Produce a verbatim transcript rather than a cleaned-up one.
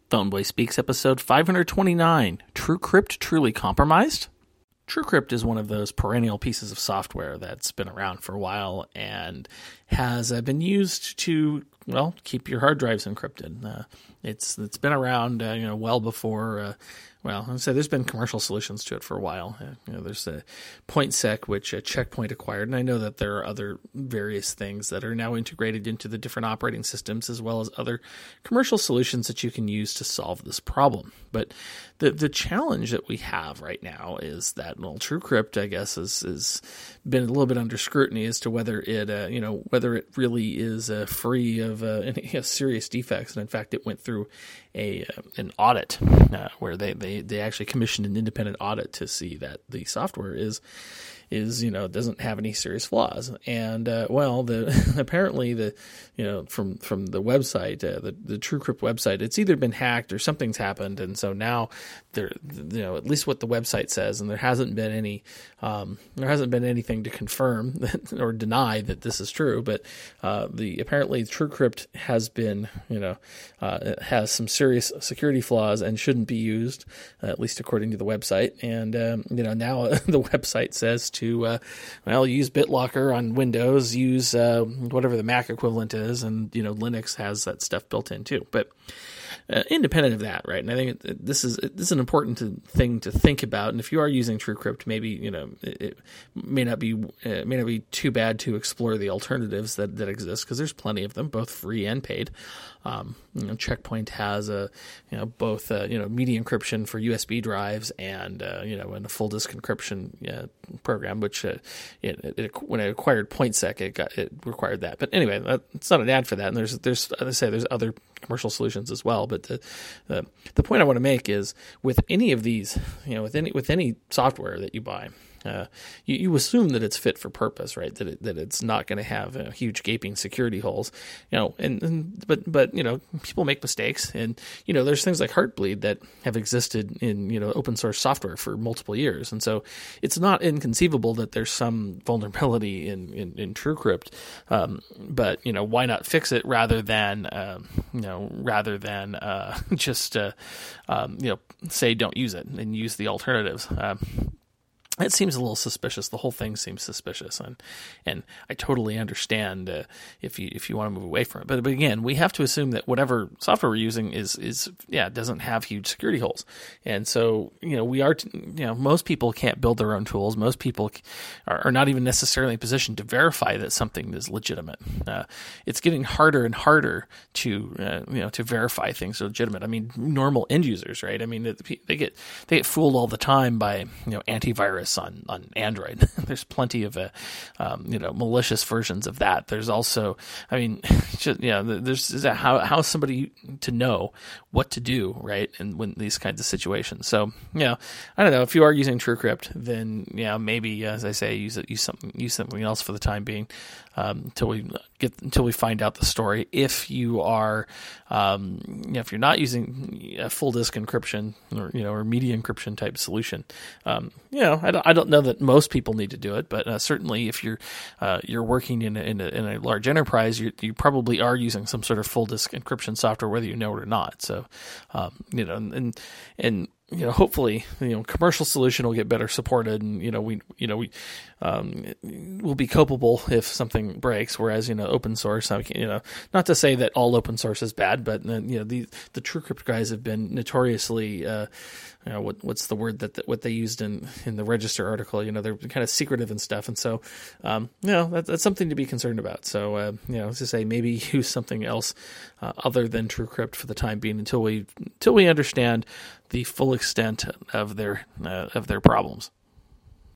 PhoneBoy Speaks, episode five twenty-nine, TrueCrypt Truly Compromised? TrueCrypt is one of those perennial pieces of software that's been around for a while and has uh, been used to, well, keep your hard drives encrypted. Uh, it's it's been around, uh, you know, well before. Uh, well, I say there's been commercial solutions to it for a while. Uh, you know, there's a PointSec, which uh, Check Point acquired, and I know that there are other various things that are now integrated into the different operating systems, as well as other commercial solutions that you can use to solve this problem. But the the challenge that we have right now is that, well, TrueCrypt, I guess, has is been a little bit under scrutiny as to whether it, uh, you know, whether it really is uh, free of uh, any uh, serious defects. And in fact, it went through a uh, an audit uh, where they, they they actually commissioned an independent audit to see that the software is is you know doesn't have any serious flaws. And uh, well, the apparently the you know from from the website, uh, the the TrueCrypt website, it's either been hacked or something's happened, and so now there you know at least what the website says, and there hasn't been any um, there hasn't been anything to confirm that, or deny that this is true. But uh, the apparently TrueCrypt has been you know uh, has some serious security flaws and shouldn't be used, uh, at least according to the website. And um, you know now uh, the website says to uh, well use BitLocker on Windows, use uh, whatever the Mac equivalent is, and you know Linux has that stuff built in too. But Uh, independent of that, right? And I think it, it, this is this is an important to, thing to think about. And if you are using TrueCrypt, maybe you know it, it may not be it may not be too bad to explore the alternatives that, that exist, because there's plenty of them, both free and paid. Um, you know, Check Point has a you know both uh, you know media encryption for U S B drives and uh, you know and a full disk encryption uh, program, which uh, it, it, when it acquired PointSec, it got it required that. But anyway, that, it's not an ad for that. And there's there's as I say there's other commercial solutions as well. But the, the the point I want to make is with any of these, you know, with any with any software that you buy, uh, you, you assume that it's fit for purpose, right? That it, that it's not going to have uh, huge gaping security holes, you know. And, and but but you know, people make mistakes, and you know, there's things like Heartbleed that have existed in you know open source software for multiple years, and so it's not inconceivable that there's some vulnerability in in, in TrueCrypt. Um, but you know, why not fix it rather than um, you know rather than uh, just uh, um, you know say don't use it and use the alternatives. Um, It seems a little suspicious. The whole thing seems suspicious, and and I totally understand uh, if you if you want to move away from it. But but again, we have to assume that whatever software we're using is is yeah doesn't have huge security holes, and so you know we are you know most people can't build their own tools. Most people are, are not even necessarily in a position to verify that something is legitimate. Uh, it's getting harder and harder to uh, you know to verify things are legitimate. I mean, normal end users, right? I mean, they get they get fooled all the time by you know antivirus on, on Android. There's plenty of uh, um, you know malicious versions of that. There's also, I mean, just, yeah, there's is that how how somebody to know what to do, right? And when these kinds of situations. So yeah, I don't know if you are using TrueCrypt, then yeah, maybe as I say, use it, use something, use something else for the time being um, until we get until we find out the story. If you are, um, you know, if you're not using a full disk encryption or you know or media encryption type solution, um, you know, I don't. I don't know that most people need to do it, but uh, certainly if you're uh, you're working in a, in a, in a large enterprise, you you probably are using some sort of full disk encryption software, whether you know it or not. So, um, you know, and and you know, hopefully, you know, commercial solution will get better supported, and you know, we you know we um, will be culpable if something breaks. Whereas you know, open source, you know, not to say that all open source is bad, but uh, you know, the the TrueCrypt guys have been notoriously. Uh, You know, what what's the word that, that what they used in, in the Register article? You know, they're kind of secretive and stuff, and so um, you know that, that's something to be concerned about. So uh, you know, as I say, maybe use something else uh, other than TrueCrypt for the time being until we until we understand the full extent of their uh, of their problems.